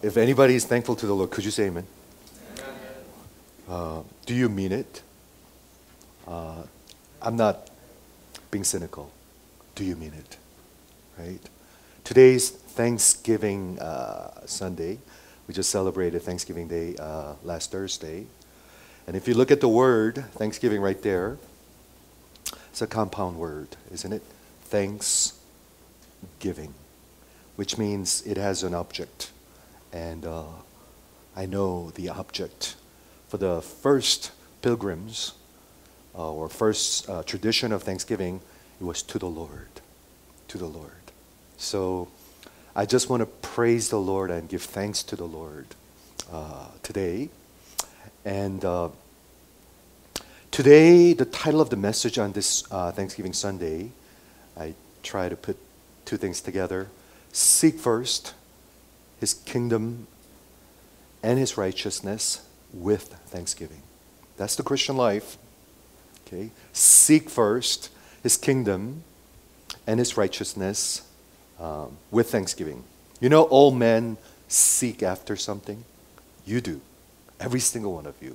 If anybody is thankful to the Lord, could you say amen? Do you mean it? I'm not being cynical. Do you mean it? Right? Today's Thanksgiving Sunday. We just celebrated Thanksgiving Day last Thursday. And if you look at the word Thanksgiving right there, it's a compound word, isn't it? Thanksgiving, which means it has an object. And I know the object for the first pilgrims or first tradition of Thanksgiving, it was to the Lord, to the Lord. So I just want to praise the Lord and give thanks to the Lord today. And today, the title of the message on this Thanksgiving Sunday, I try to put two things together. Seek first His kingdom and His righteousness with thanksgiving. That's the Christian life. Okay? Seek first His kingdom and His righteousness with thanksgiving. You know, all men seek after something. You do. Every single one of you.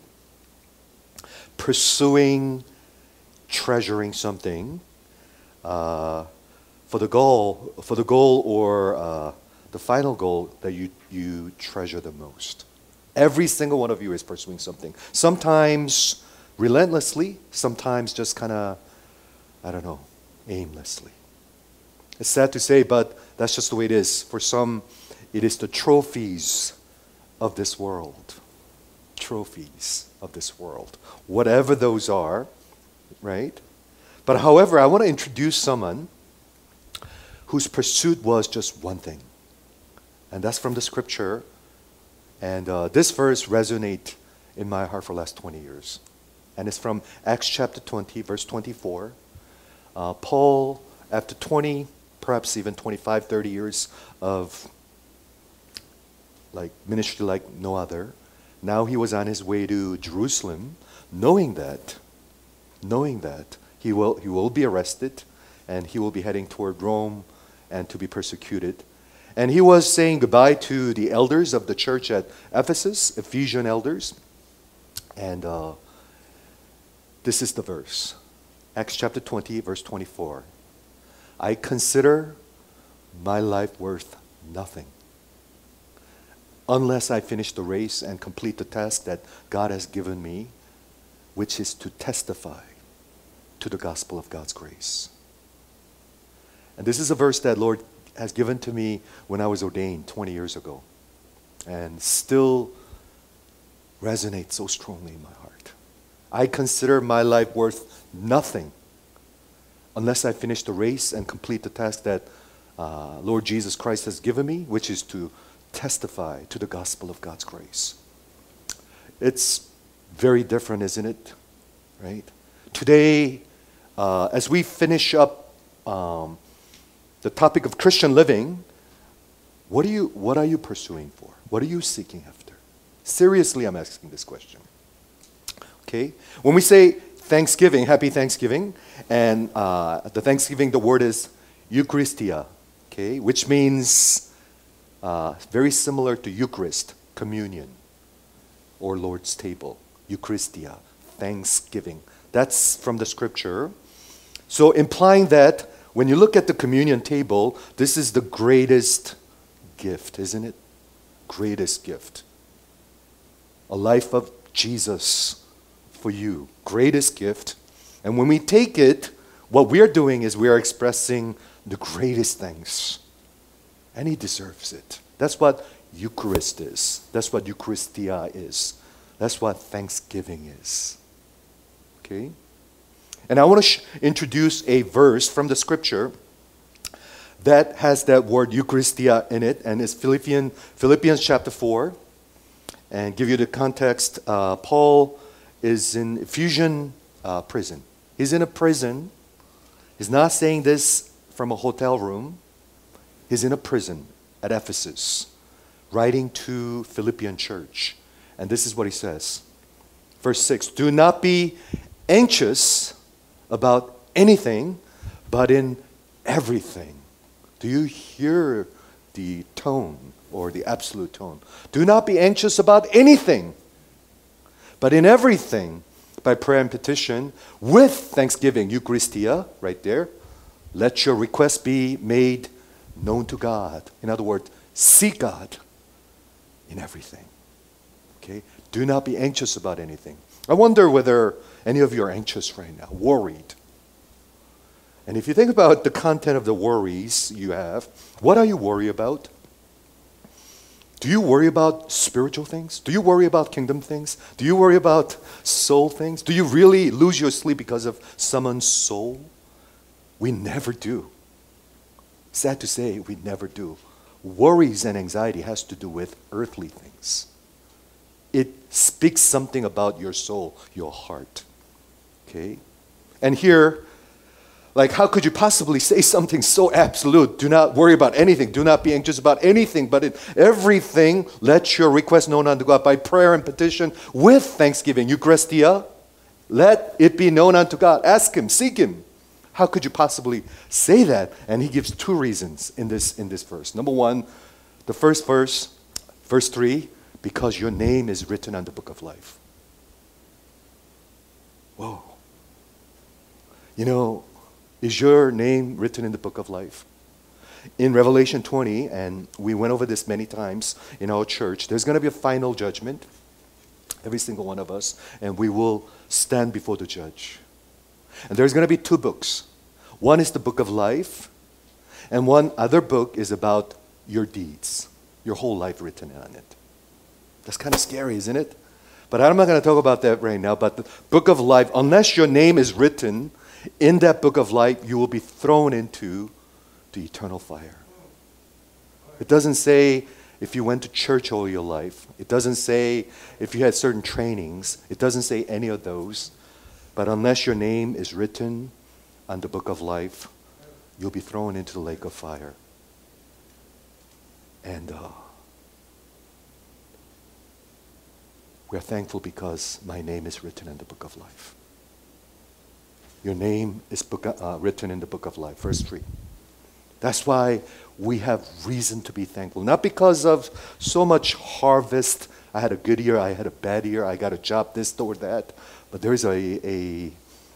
Pursuing, treasuring something for the goal or the final goal that you treasure the most. Every single one of you is pursuing something. Sometimes relentlessly, sometimes just kind of, aimlessly. It's sad to say, but that's just the way it is. For some, it is the trophies of this world. Trophies of this world. Whatever those are, right? But however, I want to introduce someone whose pursuit was just one thing. And that's from the scripture. And this verse resonates in my heart for the last 20 years. And it's from Acts chapter 20, verse 24. Paul, after 20, perhaps even 25, 30 years of ministry like no other, now he was on his way to Jerusalem, knowing that he will be arrested and he will be heading toward Rome and to be persecuted. And he was saying goodbye to the elders of the church at Ephesus, Ephesian elders. And this is the verse. Acts chapter 20, verse 24. I consider my life worth nothing unless I finish the race and complete the task that God has given me, which is to testify to the gospel of God's grace. And this is a verse that Lord has given to me when I was ordained 20 years ago and still resonates so strongly in my heart. I consider my life worth nothing unless I finish the race and complete the task that Lord Jesus Christ has given me, which is to testify to the gospel of God's grace. It's very different, isn't it? Right? Today, as we finish up the topic of Christian living, what are you pursuing for? What are you seeking after? Seriously, I'm asking this question. Okay? When we say Thanksgiving, Happy Thanksgiving, and the Thanksgiving, the word is Eucharistia, okay, which means very similar to Eucharist, communion, or Lord's table. Eucharistia, Thanksgiving. That's from the scripture. So implying that when you look at the communion table, this is the greatest gift, isn't it? Greatest gift. A life of Jesus for you. Greatest gift. And when we take it, what we're doing is we are expressing the greatest thanks. And He deserves it. That's what Eucharist is. That's what Eucharistia is. That's what Thanksgiving is. Okay? And I want to introduce a verse from the scripture that has that word Eucharistia in it, and it's Philippians chapter 4. And give you the context, Paul is in Ephesian prison. He's in a prison. He's not saying this from a hotel room. He's in a prison at Ephesus, writing to Philippian church. And this is what he says. Verse 6, do not be anxious about anything, but in everything. Do you hear the tone or the absolute tone. Do not be anxious about anything, but in everything, by prayer and petition, with thanksgiving, Eucharistia, right there, let your requests be made known to God. In other words, seek God in everything. Okay? Do not be anxious about anything. I wonder whether any of you are anxious right now, worried. And if you think about the content of the worries you have, what are you worried about? Do you worry about spiritual things? Do you worry about kingdom things? Do you worry about soul things? Do you really lose your sleep because of someone's soul? We never do. Sad to say, we never do. Worries and anxiety has to do with earthly things. It speaks something about your soul, your heart. Okay? And here, like, how could you possibly say something so absolute? Do not worry about anything. Do not be anxious about anything, but in everything, let your request known unto God by prayer and petition with thanksgiving. Eucharistia, let it be known unto God. Ask Him, seek Him. How could you possibly say that? And he gives two reasons in this verse. Number one, the first verse, verse 3, because your name is written on the book of life. Whoa. You know, is your name written in the book of life? In Revelation 20, and we went over this many times in our church, there's going to be a final judgment, every single one of us, and we will stand before the judge. And there's going to be two books. One is the book of life, and one other book is about your deeds, your whole life written on it. That's kind of scary, isn't it? But I'm not going to talk about that right now. But the book of life, unless your name is written in that book of life, you will be thrown into the eternal fire. It doesn't say if you went to church all your life. It doesn't say if you had certain trainings. It doesn't say any of those. But unless your name is written on the book of life, you'll be thrown into the lake of fire. And we are thankful because my name is written in the book of life. Your name is written in the book of life. Verse 3. That's why we have reason to be thankful. Not because of so much harvest. I had a good year, I had a bad year, I got a job, this or that. But there is a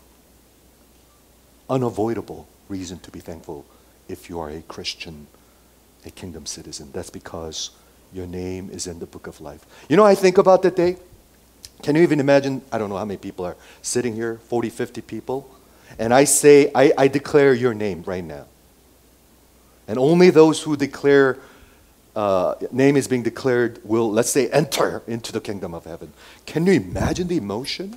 unavoidable reason to be thankful if you are a Christian, a kingdom citizen. That's because your name is in the book of life. You know, I think about that day. Can you even imagine, I don't know how many people are sitting here, 40, 50 people, and I say, I declare your name right now. And only those who declare, name is being declared will, let's say, enter into the kingdom of heaven. Can you imagine the emotion?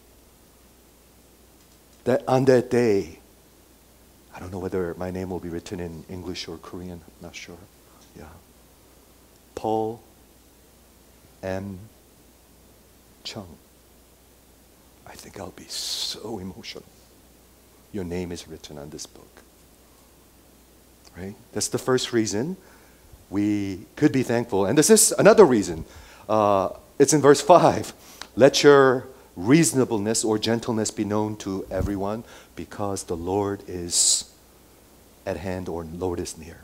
That on that day, I don't know whether my name will be written in English or Korean, I'm not sure. Yeah. Paul M. Chung. I think I'll be so emotional. Your name is written on this book. Right? That's the first reason we could be thankful. And this is another reason. It's in verse 5. Let your reasonableness or gentleness be known to everyone because the Lord is at hand or Lord is near.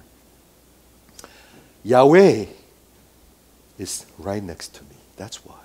Yahweh is right next to me. That's why.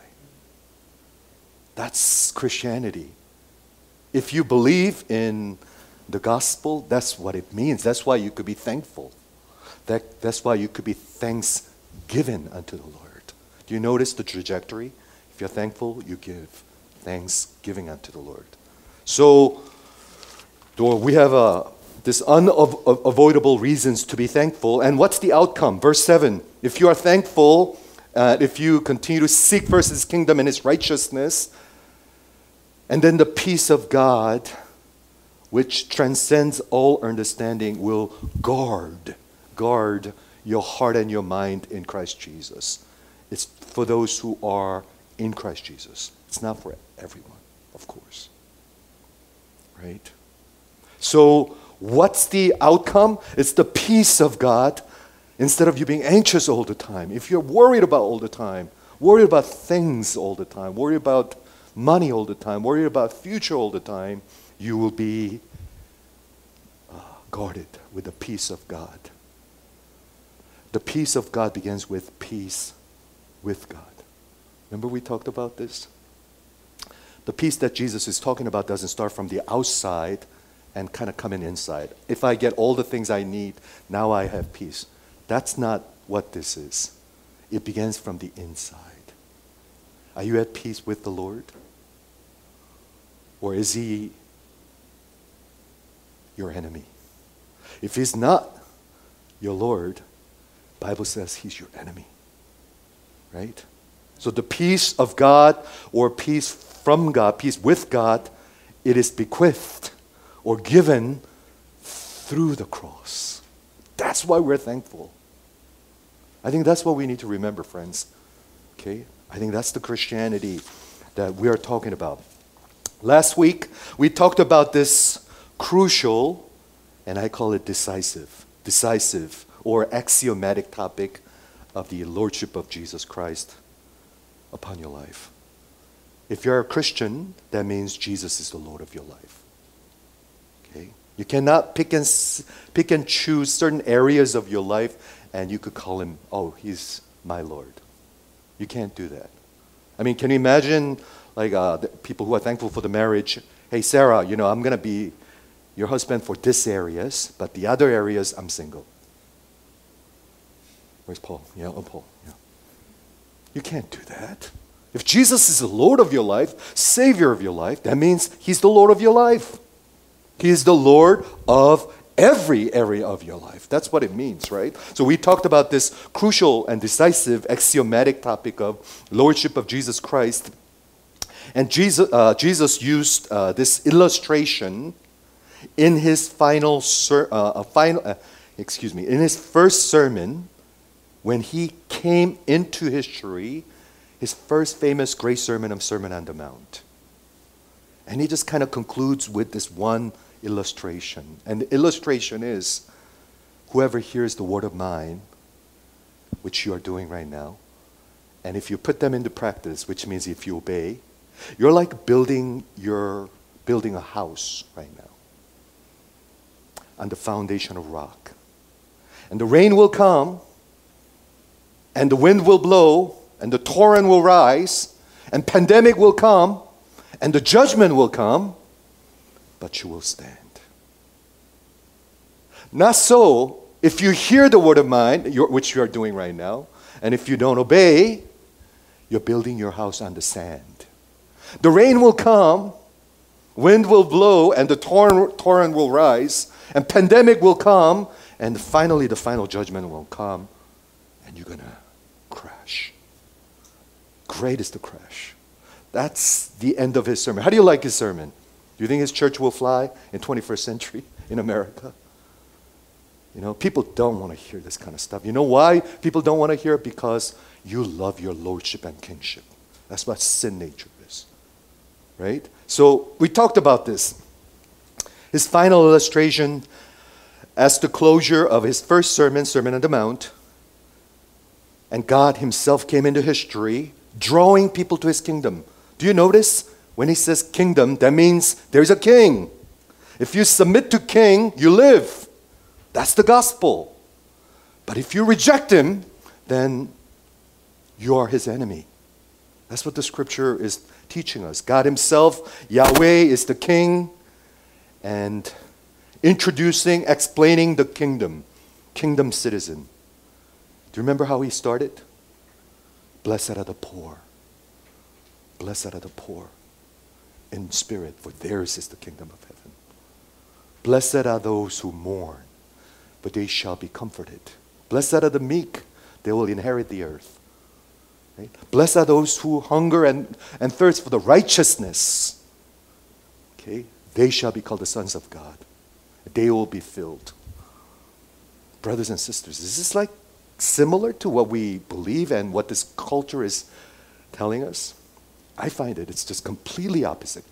That's Christianity. If you believe in the gospel, that's what it means. That's why you could be thankful. That's why you could be thanksgiven unto the Lord. Do you notice the trajectory? If you're thankful, you give thanksgiving unto the Lord. So we have this unavoidable reasons to be thankful. And what's the outcome? Verse 7, if you are thankful, if you continue to seek first His kingdom and His righteousness, and then the peace of God, which transcends all understanding, will guard your heart and your mind in Christ Jesus. It's for those who are in Christ Jesus. It's not for everyone, of course. Right? So, what's the outcome? It's the peace of God instead of you being anxious all the time. If you're worried about all the time, worried about things all the time, worried about money all the time, worried about future all the time, you will be guarded with the peace of God. The peace of God begins with peace with God. Remember we talked about this? The peace that Jesus is talking about doesn't start from the outside and kind of come in inside. If I get all the things I need, now I have peace. That's not what this is. It begins from the inside. Are you at peace with the Lord? Or is he your enemy? If he's not your Lord, the Bible says he's your enemy. Right? So the peace of God or peace from God, peace with God, it is bequeathed or given through the cross. That's why we're thankful. I think that's what we need to remember, friends. Okay? I think that's the Christianity that we are talking about. Last week, we talked about this crucial, and I call it decisive or axiomatic topic of the Lordship of Jesus Christ upon your life. If you're a Christian, that means Jesus is the Lord of your life. Okay? You cannot pick and choose certain areas of your life and you could call him, oh, he's my Lord. You can't do that. I mean, can you imagine like the people who are thankful for the marriage? Hey, Sarah, I'm going to be your husband for these areas, but the other areas, I'm single. Where's Paul? Yeah, Paul. Yeah. You can't do that. If Jesus is the Lord of your life, Savior of your life, that means he's the Lord of your life. He is the Lord of every area of your life. That's what it means, right? So we talked about this crucial and decisive axiomatic topic of Lordship of Jesus Christ. And Jesus used this illustration in his in his first sermon when he came into history, his first famous great sermon of Sermon on the Mount. And he just kind of concludes with this one illustration. And the illustration is, whoever hears the word of mine, which you are doing right now, and if you put them into practice, which means if you obey, you're like building a house right now on the foundation of rock. And the rain will come, and the wind will blow, and the torrent will rise, and pandemic will come, and the judgment will come, but you will stand. Not so, if you hear the word of mine, which you are doing right now, and if you don't obey, you're building your house on the sand. The rain will come, wind will blow, and the torrent will rise, and pandemic will come, and finally the final judgment will come, and you're going to crash. Great is the crash. That's the end of his sermon. How do you like his sermon? Do you think his church will fly in 21st century in America? People don't want to hear this kind of stuff. You know why people don't want to hear it? Because you love your lordship and kingship. That's what sin nature is. Right? So we talked about this. His final illustration as the closure of his first sermon, Sermon on the Mount, and God himself came into history, drawing people to his kingdom. Do you notice? When he says kingdom, that means there's a king. If you submit to king, you live. That's the gospel. But if you reject him, then you are his enemy. That's what the scripture is teaching us. God himself, Yahweh, is the king, and explaining the kingdom citizen. Do you remember how he started? Blessed are the poor. Blessed are the poor in spirit, for theirs is the kingdom of heaven. Blessed are those who mourn, but they shall be comforted. Blessed are the meek, they will inherit the earth. Right? Blessed are those who hunger and thirst for the righteousness. Okay? They shall be called the sons of God. They will be filled. Brothers and sisters, is this like similar to what we believe and what this culture is telling us? I find it's just completely opposite.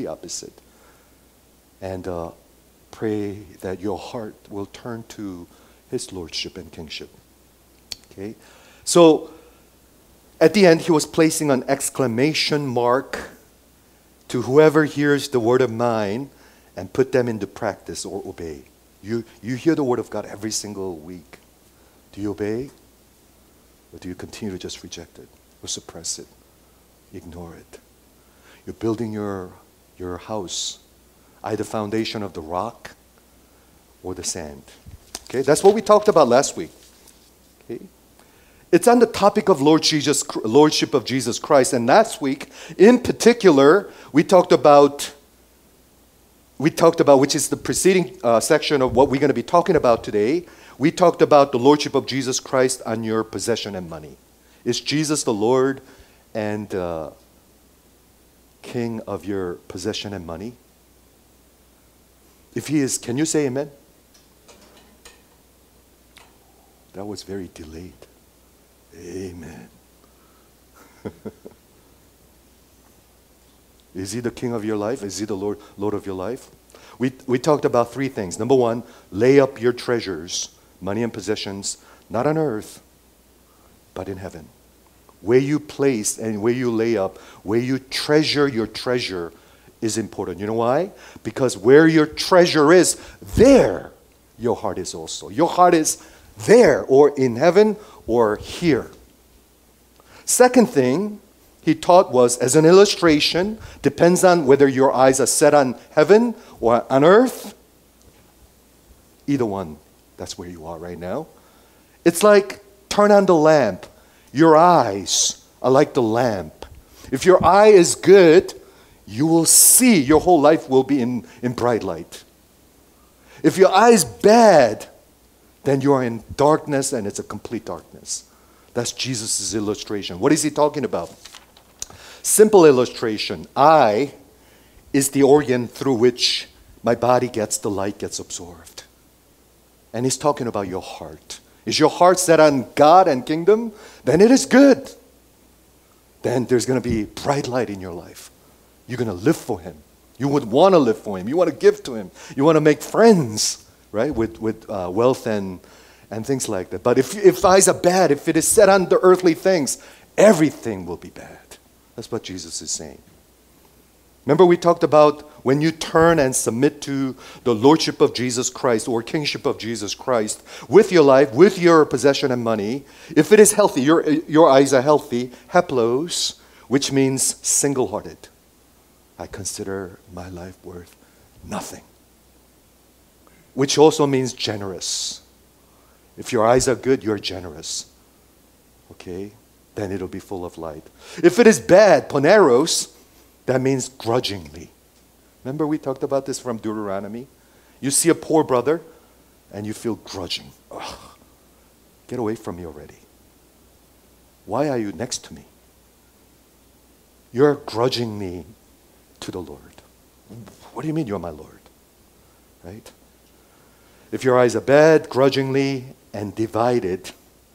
And pray that your heart will turn to his lordship and kingship. Okay? So, at the end, he was placing an exclamation mark to whoever hears the word of mine and put them into practice or obey. You hear the word of God every single week. Do you obey? Or do you continue to just reject it or suppress it, ignore it? You're building your house, either foundation of the rock or the sand. Okay, that's what we talked about last week. Okay, it's on the topic of lordship of Jesus Christ. And last week, in particular, we talked about, which is the preceding section of what we're going to be talking about today. We talked about the lordship of Jesus Christ on your possession and money. Is Jesus the Lord and King of your possession and money? If he is, can you say amen? That was very delayed. Amen. Is he the king of your life? Is he the Lord of your life? We talked about three things. Number one, lay up your treasures, money and possessions, not on earth, but in heaven. Where you place and where you lay up, where you treasure your treasure is important. You know why? Because where your treasure is, there your heart is also. Your heart is there, or in heaven, or here. Second thing he taught was, as an illustration, depends on whether your eyes are set on heaven or on earth. Either one, that's where you are right now. It's like turn on the lamp. Your eyes are like the lamp. If your eye is good, you will see, your whole life will be in bright light. If your eye is bad, then you are in darkness, and it's a complete darkness. That's Jesus' illustration. What is he talking about? Simple illustration. Eye is the organ through which my body gets the light, gets absorbed. And he's talking about your heart. Is your heart set on God and kingdom? Then it is good. Then there's going to be bright light in your life. You're going to live for him. You would want to live for him. You want to give to him. You want to make friends, right, with wealth and things like that. But if eyes are bad, if it is set on the earthly things, everything will be bad. That's what Jesus is saying. Remember, we talked about when you turn and submit to the lordship of Jesus Christ or kingship of Jesus Christ with your life, with your possession and money, if it is healthy, your eyes are healthy, haplos, which means single-hearted. I consider my life worth nothing. Which also means generous. If your eyes are good, you're generous. Okay? Then it'll be full of light. If it is bad, poneros, that means grudgingly. Remember we talked about this from Deuteronomy? You see a poor brother and you feel grudging. Ugh, get away from me already. Why are you next to me? You're grudging me to the Lord. What do you mean you're my Lord? Right? If your eyes are bad, grudgingly, and divided,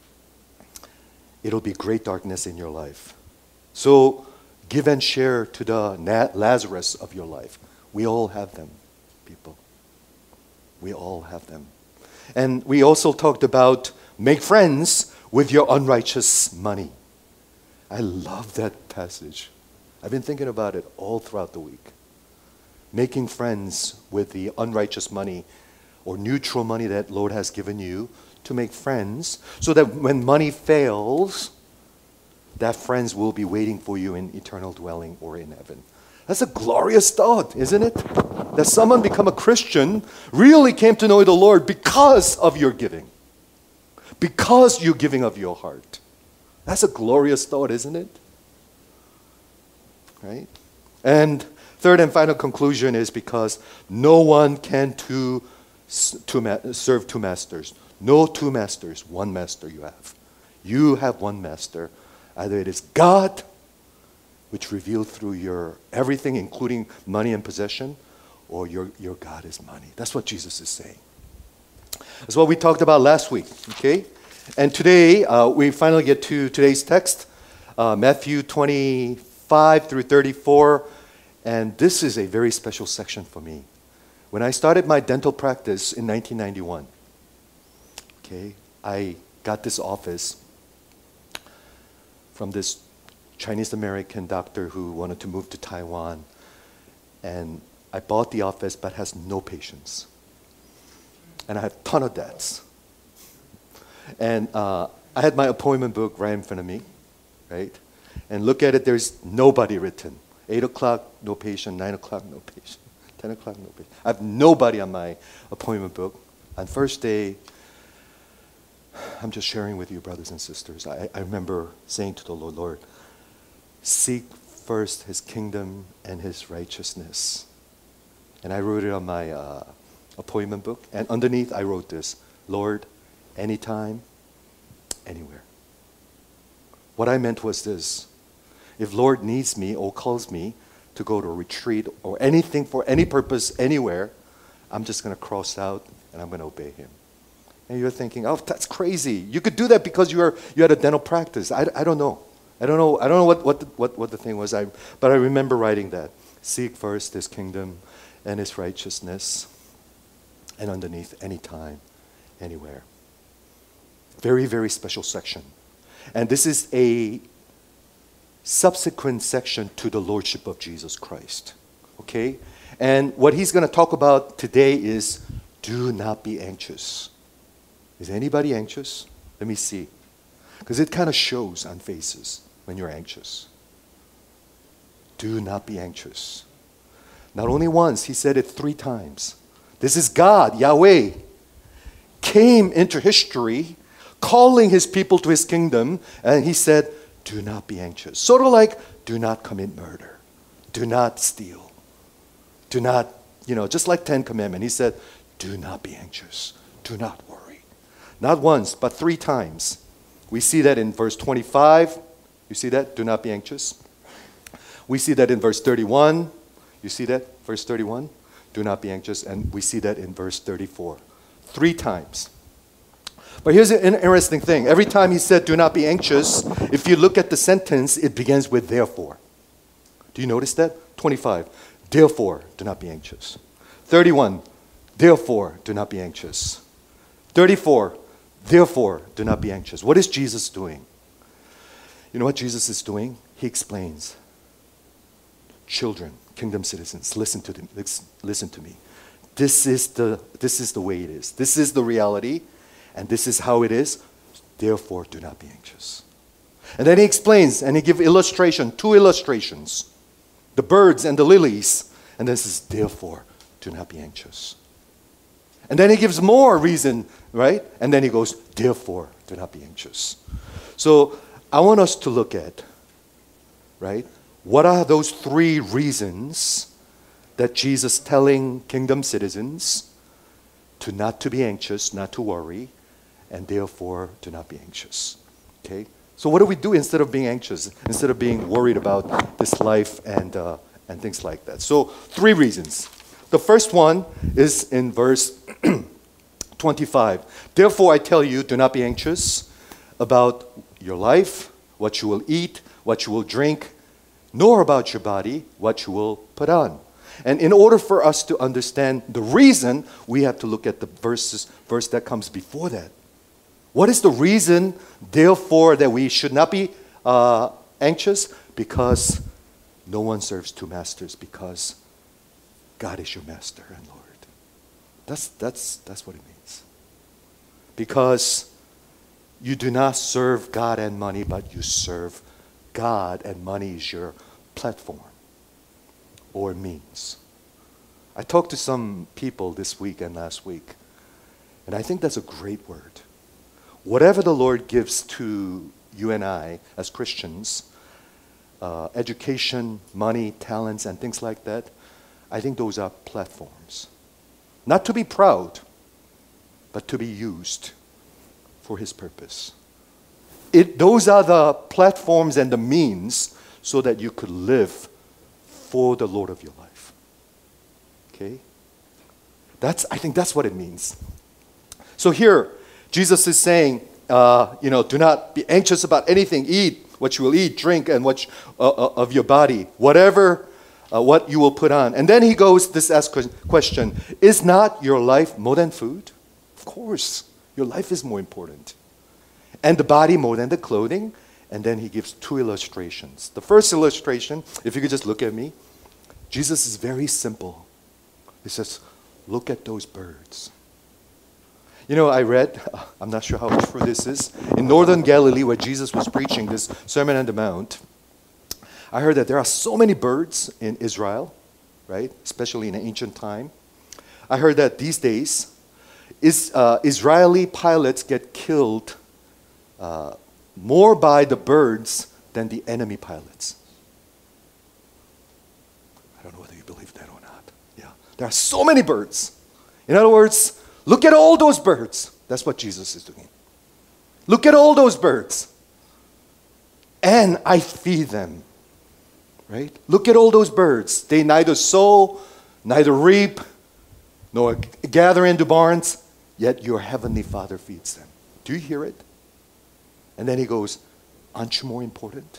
it'll be great darkness in your life. So give and share to the Lazarus of your life. We all have them, people. We all have them. And we also talked about make friends with your unrighteous money. I love that passage. I've been thinking about it all throughout the week. Making friends with the unrighteous money or neutral money that Lord has given you, to make friends so that when money fails, that friends will be waiting for you in eternal dwelling or in heaven. That's a glorious thought, isn't it? That someone become a Christian really came to know the Lord because of your giving. Because you're giving of your heart. That's a glorious thought, isn't it? Right? And third and final conclusion is because no one can serve two masters. No two masters, one master you have. You have one master. Either it is God, which revealed through your everything, including money and possession, or your God is money. That's what Jesus is saying. That's what we talked about last week, okay? And today, we finally get to today's text, Matthew 25 through 34, and this is a very special section for me. When I started my dental practice in 1991, okay, I got this office from this Chinese-American doctor who wanted to move to Taiwan. And I bought the office but has no patients. And I had a ton of debts. And I had my appointment book right in front of me, right? And look at it, there's nobody written. 8 o'clock, no patient. 9 o'clock, no patient. 10 o'clock, no patient. I have nobody on my appointment book. On first day, I'm just sharing with you, brothers and sisters. I remember saying to the Lord, Lord, seek first his kingdom and his righteousness. And I wrote it on my appointment book. And underneath, I wrote this, Lord, anytime, anywhere. What I meant was this. If Lord needs me or calls me to go to a retreat or anything for any purpose anywhere, I'm just going to cross out and I'm going to obey him. And you're thinking, oh, that's crazy. You could do that because you had a dental practice. I don't know. I don't know what the thing was. But I remember writing that. Seek first his kingdom and his righteousness. And underneath, anytime, anywhere. Very, very special section. And this is a subsequent section to the Lordship of Jesus Christ. Okay? And what he's going to talk about today is do not be anxious. Is anybody anxious? Let me see. Because it kind of shows on faces when you're anxious. Do not be anxious. Not only once, he said it 3 times. This is God, Yahweh, came into history, calling his people to his kingdom, and he said, do not be anxious. Sort of like, do not commit murder. Do not steal. Do not, just like 10 Commandments. He said, do not be anxious. Do not worry. Not once, but 3 times. We see that in verse 25. You see that? Do not be anxious. We see that in verse 31. You see that? Verse 31. Do not be anxious. And we see that in verse 34. 3 times. But here's an interesting thing. Every time he said, do not be anxious, if you look at the sentence, it begins with therefore. Do you notice that? 25. Therefore, do not be anxious. 31. Therefore, do not be anxious. 34. Therefore, do not be anxious. What is Jesus doing? You know what Jesus is doing? He explains. Children, kingdom citizens, listen to them. Listen to me. This is the way it is. This is the reality, and this is how it is. Therefore, do not be anxious. And then he explains, and he gives 2 illustrations. The birds and the lilies. And this is, therefore, do not be anxious. And then he gives more reason, right? And then he goes, therefore, do not be anxious. So I want us to look at, right? What are those 3 reasons that Jesus telling kingdom citizens not to be anxious, not to worry, and therefore to not be anxious? Okay? So what do we do instead of being anxious, instead of being worried about this life and things like that? So 3 reasons. The first one is in verse 25. Therefore I tell you, do not be anxious about your life, what you will eat, what you will drink, nor about your body, what you will put on. And in order for us to understand the reason, we have to look at the verse that comes before that. What is the reason, therefore, that we should not be anxious? Because no one serves 2 masters, because God is your master and Lord. That's what it means. Because you do not serve God and money, but you serve God, and money is your platform or means. I talked to some people this week and last week, and I think that's a great word. Whatever the Lord gives to you and I as Christians, education, money, talents, and things like that, I think those are platforms. Not to be proud, but to be used for his purpose. Those are the platforms and the means so that you could live for the Lord of your life. Okay? I think that's what it means. So here, Jesus is saying, do not be anxious about anything. Eat what you will eat, drink, and what of your body, whatever, what you will put on. And then he goes, this asks question, is not your life more than food? Of course, your life is more important. And the body more than the clothing. And then he gives 2 illustrations. The first illustration, if you could just look at me, Jesus is very simple. He says, look at those birds. You know, I read, I'm not sure how true this is, in northern Galilee where Jesus was preaching this Sermon on the Mount, I heard that there are so many birds in Israel, right? Especially in ancient time. I heard that these days, Israeli pilots get killed more by the birds than the enemy pilots. I don't know whether you believe that or not. Yeah, there are so many birds. In other words, look at all those birds. That's what Jesus is doing. Look at all those birds. And I feed them. Right? Look at all those birds. They neither sow, neither reap, nor gather into barns, yet your heavenly Father feeds them. Do you hear it? And then he goes, aren't you more important?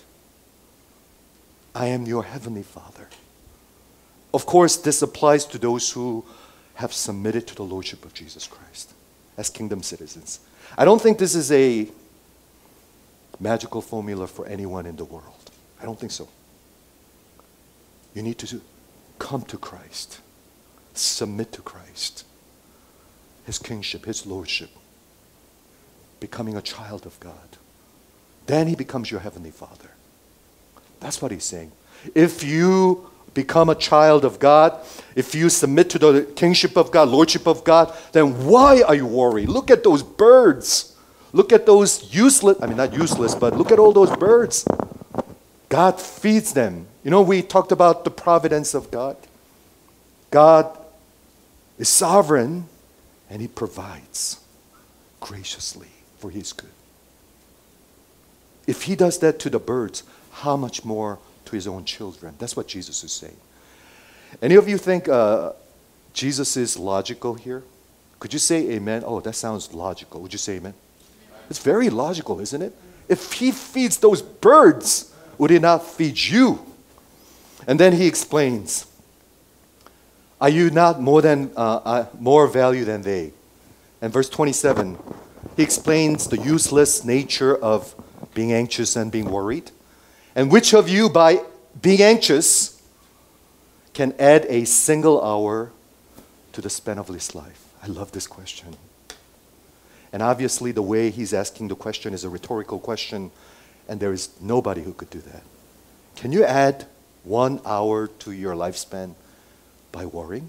I am your heavenly Father. Of course, this applies to those who have submitted to the Lordship of Jesus Christ as kingdom citizens. I don't think this is a magical formula for anyone in the world. I don't think so. You need to come to Christ, submit to Christ, His kingship, His lordship, becoming a child of God. Then He becomes your heavenly Father. That's what He's saying. If you become a child of God, if you submit to the kingship of God, lordship of God, then why are you worried? Look at those birds. Look at those useless, not useless, but look at all those birds. God feeds them. You know, we talked about the providence of God. God is sovereign and He provides graciously for His good. If He does that to the birds, how much more to His own children? That's what Jesus is saying. Any of you think Jesus is logical here? Could you say amen? Oh, that sounds logical. Would you say amen? It's very logical, isn't it? If He feeds those birds, would He not feed you? And then He explains, are you not more value than they? And verse 27, He explains the useless nature of being anxious and being worried. And which of you, by being anxious, can add a single hour to the span of his life? I love this question. And obviously the way He's asking the question is a rhetorical question, and there is nobody who could do that. Can you add 1 hour to your lifespan by worrying?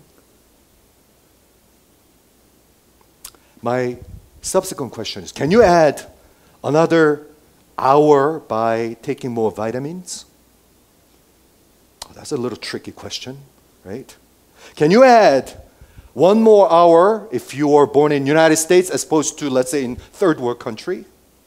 My subsequent question is, can you add another hour by taking more vitamins? Oh, that's a little tricky question, right? Can you add 1 more hour if you were born in the United States as opposed to, let's say, in third world country?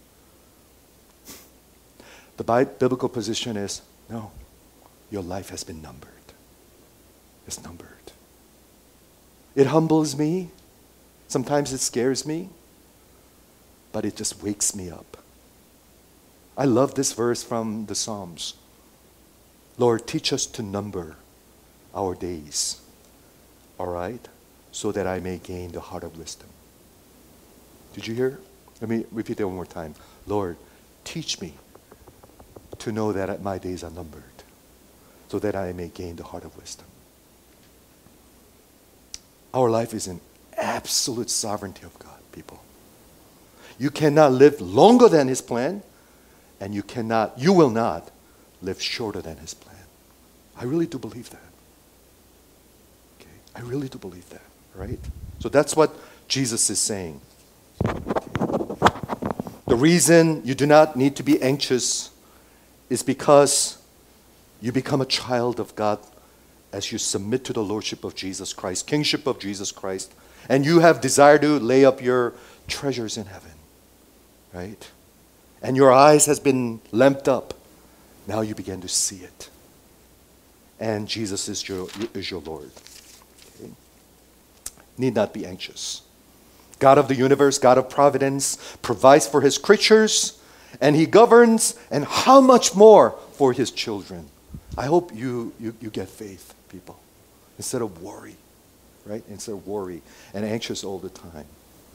The biblical position is, no, your life has been numbered. It's numbered. It humbles me. Sometimes it scares me. But it just wakes me up. I love this verse from the Psalms. Lord, teach us to number our days, all right, so that I may gain the heart of wisdom. Did you hear? Let me repeat that one more time. Lord, teach me to know that my days are numbered, so that I may gain the heart of wisdom. Our life is in absolute sovereignty of God, people. You cannot live longer than His plan, and you will not live shorter than His plan. I really do believe that. Okay? I really do believe that, right? So that's what Jesus is saying. Okay. The reason you do not need to be anxious is because you become a child of God as you submit to the Lordship of Jesus Christ, kingship of Jesus Christ, and you have desire to lay up your treasures in heaven, right? And your eyes has been lamped up. Now you begin to see it. And Jesus is your Lord. Okay? Need not be anxious. God of the universe, God of providence, provides for His creatures, and He governs, and how much more for His children. I hope you get faith, people, instead of worry, right? Instead of worry and anxious all the time.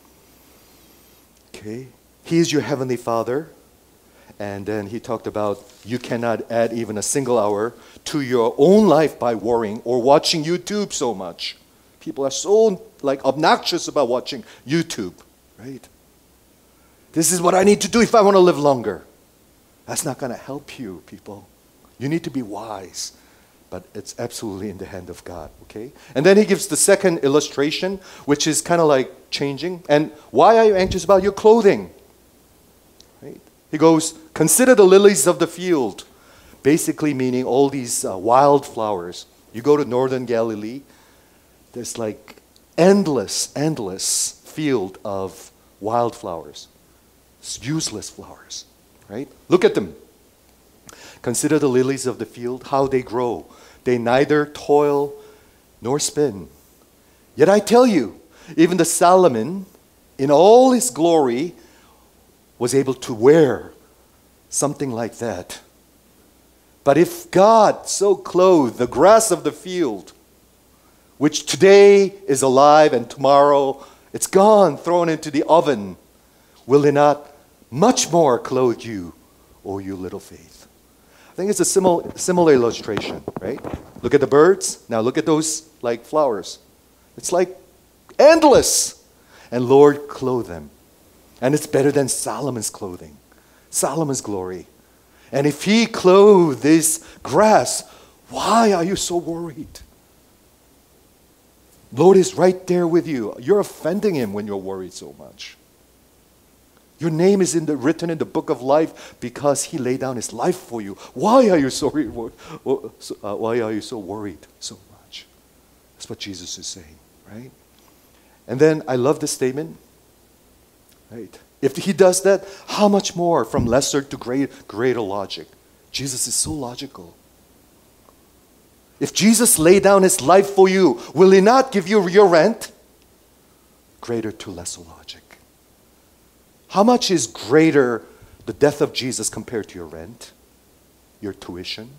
Okay? He is your heavenly Father. And then He talked about you cannot add even a single hour to your own life by worrying or watching YouTube so much. People are so obnoxious about watching YouTube. right? This is what I need to do if I want to live longer. That's not going to help you, people. You need to be wise. But it's absolutely in the hand of God, okay? And then he gives the second illustration, which is kind of like changing. And why are you anxious about your clothing? Right? He goes, consider the lilies of the field. Basically meaning all these wildflowers. You go to northern Galilee, there's like endless field of wildflowers. It's useless flowers, right? Look at them. Consider the lilies of the field, how they grow. They neither toil nor spin. Yet I tell you, even the Solomon, in all his glory, was able to wear something like that. But if God so clothed the grass of the field, which today is alive and tomorrow it's gone, thrown into the oven, will he not much more clothe you, O you little faith? I think it's a similar illustration, right? Look at the birds. Now look at those like flowers. It's like endless. And Lord, clothe them. And it's better than Solomon's clothing, Solomon's glory. And if he clothed this grass, why are you so worried? Lord is right there with you. You're offending him when you're worried so much. Your name is written in the book of life because he laid down his life for you. Why are you so worried so much? That's what Jesus is saying, right? And then I love this statement, right? If he does that, how much more from lesser to greater logic? Jesus is so logical. If Jesus laid down his life for you, will he not give you your rent? Greater to lesser logic. How much is greater the death of Jesus compared to your rent, your tuition?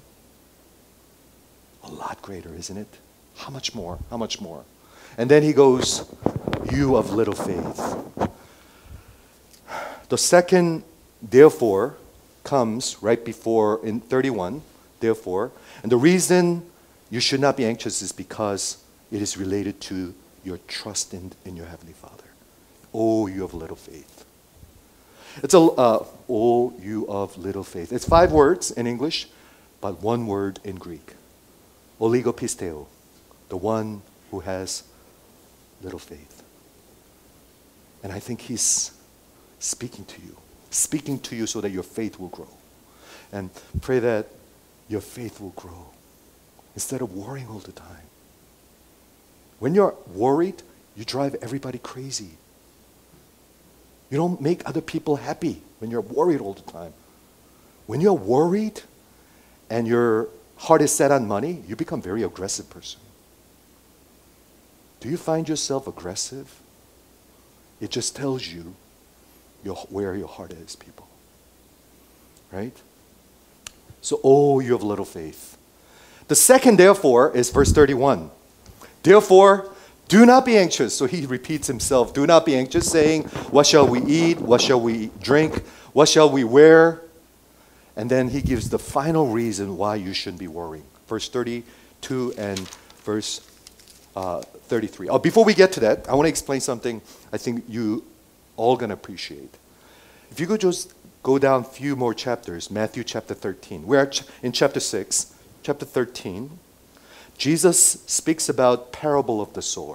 A lot greater, isn't it? How much more? How much more? And then he goes, you of little faith. The second, therefore, comes right before in 31, therefore. And the reason you should not be anxious is because it is related to your trust in your Heavenly Father. Oh, you of little faith. It's oh, you of little faith. It's 5 words in English, but 1 word in Greek. Oligopisteo, the one who has little faith. And I think he's speaking to you so that your faith will grow. And pray that your faith will grow instead of worrying all the time. When you're worried, you drive everybody crazy. You don't make other people happy when you're worried all the time. When you're worried and your heart is set on money, you become a very aggressive person. Do you find yourself aggressive? It just tells you where your heart is, people. Right? So, oh, you have little faith. The second, therefore, is verse 31. Therefore, do not be anxious. So he repeats himself. Do not be anxious, saying, what shall we eat? What shall we drink? What shall we wear? And then he gives the final reason why you shouldn't be worrying. Verse 32 and verse 33. Before we get to that, I want to explain something I think you all going to appreciate. If you could just go down a few more chapters, Matthew chapter 13. We're in chapter 6, chapter 13. Jesus speaks about parable of the sower.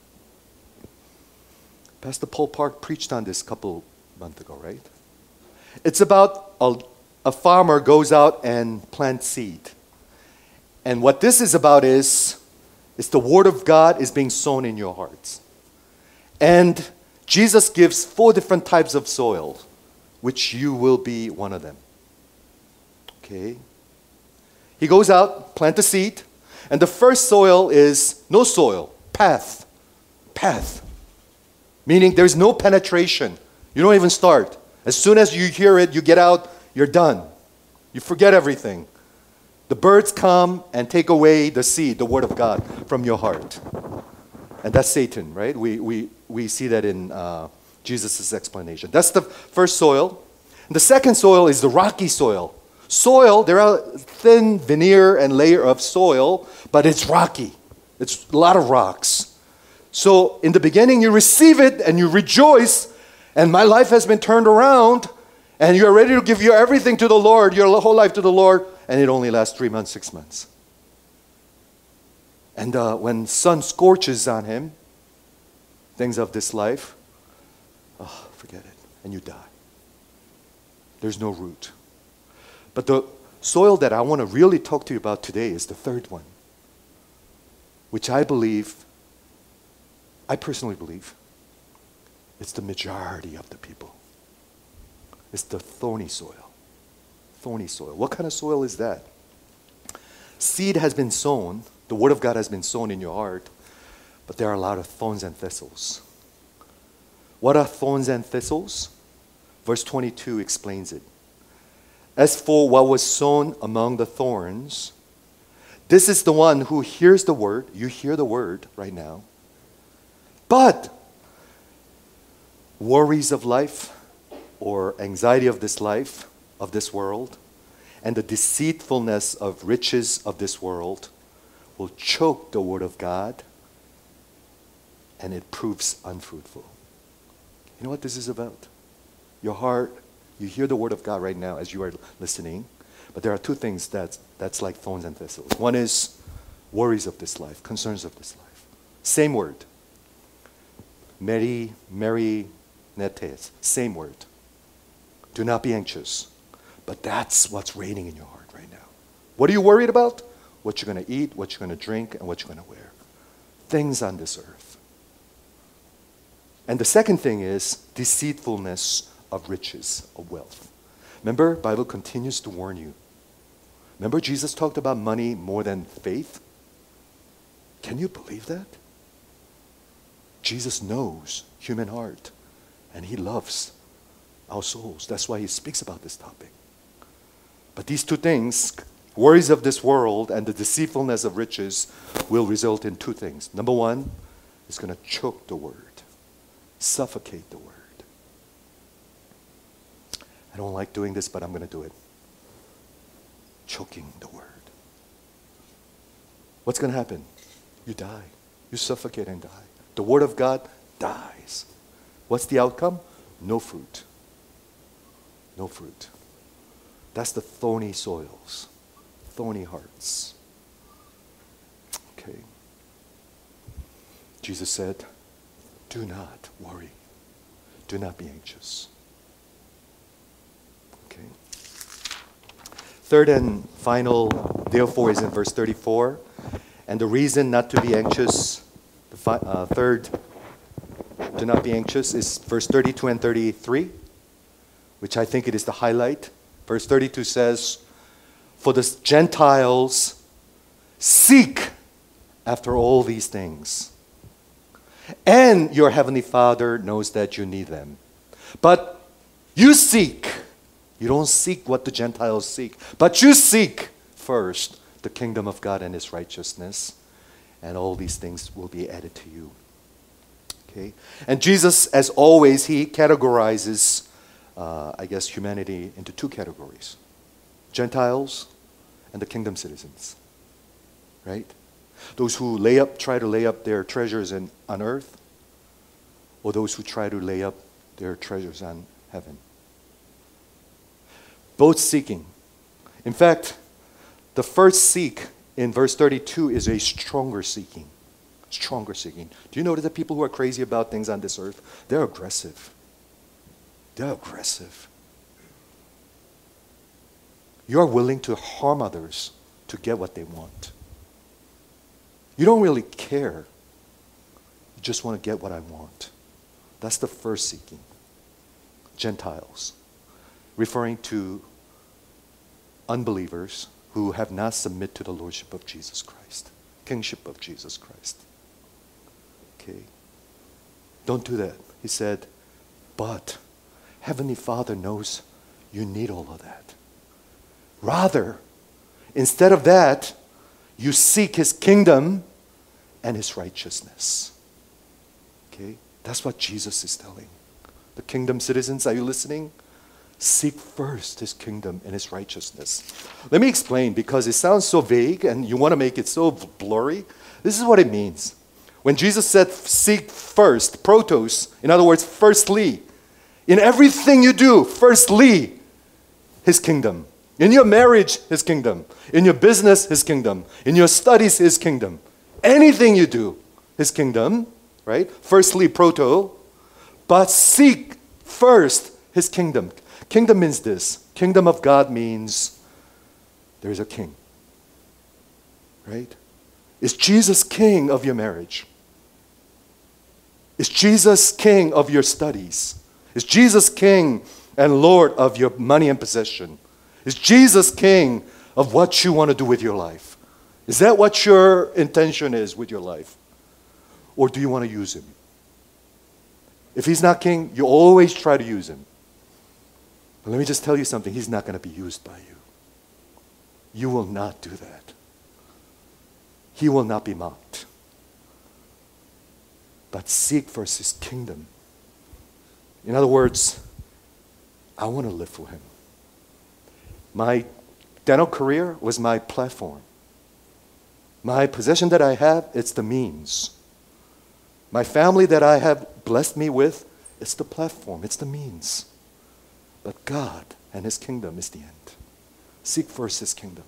Pastor Paul Park preached on this a couple months ago, right? It's about a farmer goes out and plants seed. And what this is about is the word of God is being sown in your hearts. And Jesus gives 4 different types of soil, which you will be one of them. Okay? He goes out, plant the seed, and the first soil is no soil, path. Path. Meaning there's no penetration. You don't even start. As soon as you hear it, you get out, you're done. You forget everything. The birds come and take away the seed, the word of God, from your heart. And that's Satan, right? We see that in Jesus' explanation. That's the first soil. And the second soil is the rocky soil. Soil, there are thin veneer and layer of soil, but it's rocky. It's a lot of rocks. So in the beginning, you receive it and you rejoice, And my life has been turned around, and you're ready to give your everything to the Lord, your whole life to the Lord, and it only lasts 3 months, 6 months. And when sun scorches on him, things of this life, oh, forget it, and you die. There's no root. But the soil that I want to really talk to you about today is the third one, which I personally believe, it's the majority of the people. It's the thorny soil. Thorny soil. What kind of soil is that? Seed has been sown, the Word of God has been sown in your heart, but there are a lot of thorns and thistles. What are thorns and thistles? Verse 22 explains it. As for what was sown among the thorns, this is the one who hears the word. You hear the word right now. But worries of life or anxiety of this life, of this world, and the deceitfulness of riches of this world will choke the word of God, and it proves unfruitful. You know what this is about? Your heart, you hear the word of God right now as you are listening, but there are two things that's like thorns and thistles. One is worries of this life, concerns of this life. Same word. Mary netes, same word. Do not be anxious. But that's what's reigning in your heart right now. What are you worried about? What you're going to eat, what you're going to drink, and what you're going to wear. Things on this earth. And the second thing is deceitfulness of riches, of wealth. Remember, the Bible continues to warn you. Remember, Jesus talked about money more than faith? Can you believe that? Jesus knows human heart, and he loves our souls. That's why he speaks about this topic. But these two things, worries of this world and the deceitfulness of riches, will result in two things. Number one, it's going to choke the word, suffocate the word. I don't like doing this, but I'm going to do it. Choking the word. What's going to happen? You die. You suffocate and die. The word of God dies. What's the outcome? No fruit. No fruit. That's the thorny soils, thorny hearts. Okay. Jesus said, do not worry. Do not be anxious. Okay. Third and final, therefore, is in verse 34. And the reason not to be anxious, third, do not be anxious, is verse 32 and 33, which I think it is the highlight. Verse 32 says, for the Gentiles seek after all these things, and your heavenly Father knows that you need them. But you seek. You don't seek what the Gentiles seek, but you seek first the kingdom of God and his righteousness, and all these things will be added to you. Okay? And Jesus, as always, he categorizes humanity into two categories. Gentiles and the kingdom citizens. Right? Those who try to lay up their treasures on earth, or those who try to lay up their treasures on heaven. Both seeking. In fact, the first seek in verse 32 is a stronger seeking. Stronger seeking. Do you notice that people who are crazy about things on this earth, they're aggressive. They're aggressive. You are willing to harm others to get what they want. You don't really care. You just want to get what I want. That's the first seeking. Gentiles. Referring to unbelievers who have not submitted to the lordship of Jesus Christ. Kingship of Jesus Christ. Okay. Don't do that. He said, but Heavenly Father knows you need all of that. Rather, instead of that, you seek his kingdom and his righteousness. Okay? That's what Jesus is telling. The kingdom citizens, are you listening? Seek first his kingdom and his righteousness. Let me explain, because it sounds so vague and you want to make it so blurry. This is what it means. When Jesus said seek first, protos, in other words, firstly, In everything you do, firstly, His kingdom. In your marriage, His kingdom. In your business, His kingdom. In your studies, His kingdom. Anything you do, His kingdom, right? Firstly, proto. But seek first His kingdom. Kingdom means this. Kingdom of God means there's a king. Right? Is Jesus king of your marriage? Is Jesus king of your studies? Is Jesus king and Lord of your money and possession? Is Jesus king of what you want to do with your life? Is that what your intention is with your life? Or do you want to use Him? If He's not king, you always try to use Him. But let me just tell you something. He's not going to be used by you. You will not do that. He will not be mocked. But seek first His kingdom. In other words, I want to live for Him. My dental career was my platform. My possession that I have, it's the means. My family that I have blessed me with, it's the platform, it's the means. But God and His kingdom is the end. Seek first His kingdom.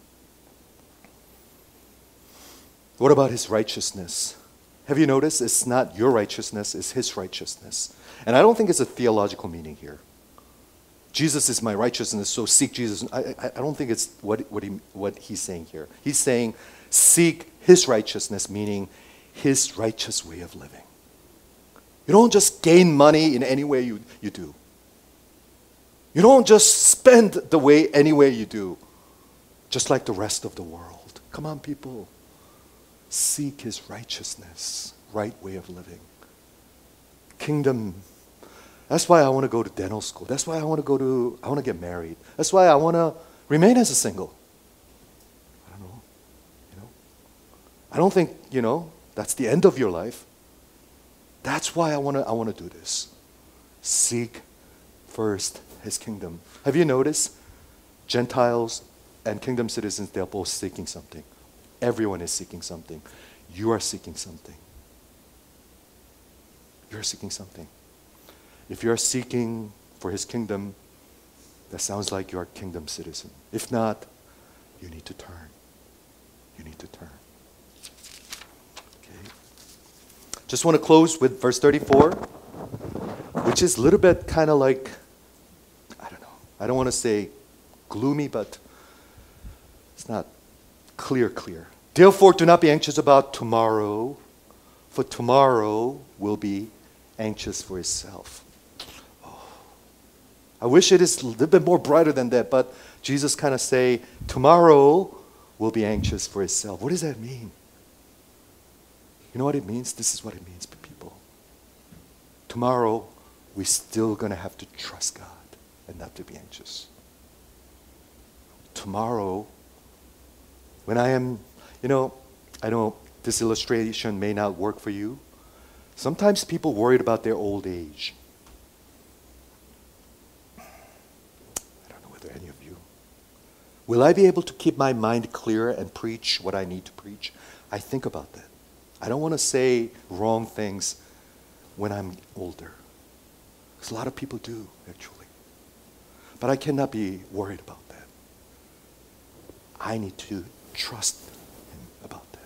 What about His righteousness? Have you noticed it's not your righteousness, it's His righteousness. And I don't think it's a theological meaning here. Jesus is my righteousness, so seek Jesus. I don't think it's what He's saying here. He's saying seek His righteousness, meaning His righteous way of living. You don't just gain money in any way you do. You don't just spend the way any way you do, just like the rest of the world. Come on, people. Seek His righteousness, right way of living. Kingdom. That's why I want to go to dental school. That's why I want to get married. That's why I want to remain as a single. I don't know. I don't think, that's the end of your life. That's why I want to do this. Seek first His kingdom. Have you noticed? Gentiles and kingdom citizens, they're both seeking something. Everyone is seeking something. You are seeking something. You're seeking something. If you're seeking for His kingdom, that sounds like you're a kingdom citizen. If not, you need to turn. You need to turn. Okay. Just want to close with verse 34, which is a little bit kind of like, I don't know. I don't want to say gloomy, but it's not clear. Therefore, do not be anxious about tomorrow, for tomorrow will be anxious for itself. Oh, I wish it is a little bit more brighter than that, but Jesus kind of say, tomorrow will be anxious for itself. What does that mean? You know what it means? This is what it means, people. Tomorrow, we're still going to have to trust God and not to be anxious. Tomorrow, when I am, I know this illustration may not work for you. Sometimes people worried about their old age. I don't know whether any of you. Will I be able to keep my mind clear and preach what I need to preach? I think about that. I don't want to say wrong things when I'm older. Because a lot of people do, actually. But I cannot be worried about that. I need to trust Him about that.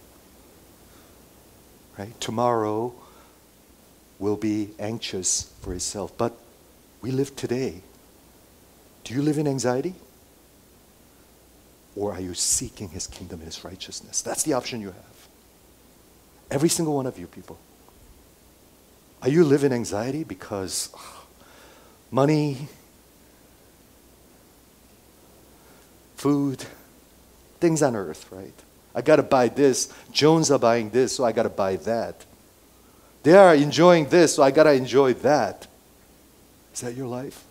Right? Tomorrow will be anxious for itself. But we live today. Do you live in anxiety? Or are you seeking His kingdom and His righteousness? That's the option you have. Every single one of you people. Are you living in anxiety because money, food, things on earth, right? I got to buy this. Jones are buying this, so I got to buy that. They are enjoying this, so I got to enjoy that. Is that your life?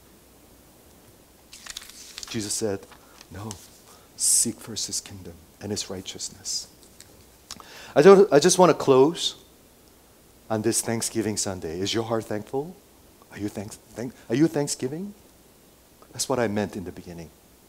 Jesus said, no. Seek first His kingdom and His righteousness. I just want to close on this Thanksgiving Sunday. Is your heart thankful? Are you Thanksgiving? That's what I meant in the beginning.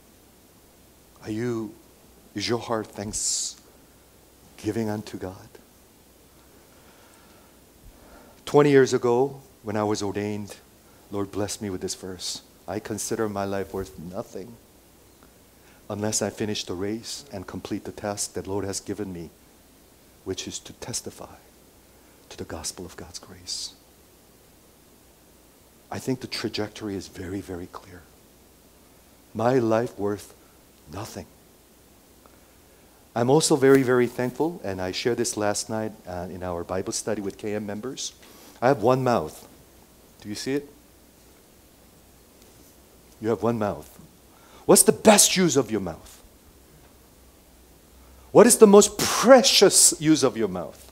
Is your heart thanksgiving unto God? 20 years ago, when I was ordained, Lord, bless me with this verse. I consider my life worth nothing unless I finish the race and complete the task that Lord has given me, which is to testify to the gospel of God's grace. I think the trajectory is very, very clear. My life worth nothing. I'm also very, very thankful, and I shared this last night in our Bible study with KM members. I have one mouth. Do you see it? You have one mouth. What's the best use of your mouth? What is the most precious use of your mouth?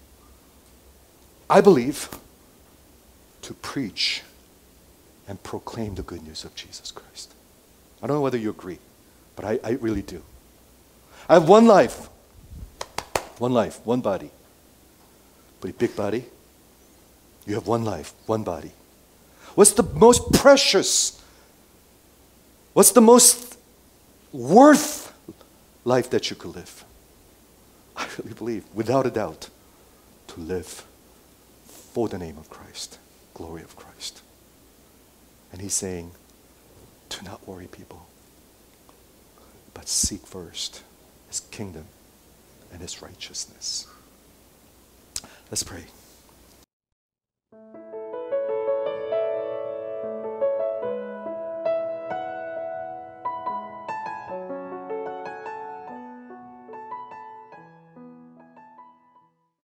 I believe to preach and proclaim the good news of Jesus Christ. I don't know whether you agree, but I really do. I have one life, one body. But a big body, you have one life, one body. What's the most precious? What's the most worth life that you could live? I really believe, without a doubt, to live for the name of Christ, glory of Christ. And he's saying, do not worry, people, but seek first his kingdom and his righteousness. Let's pray.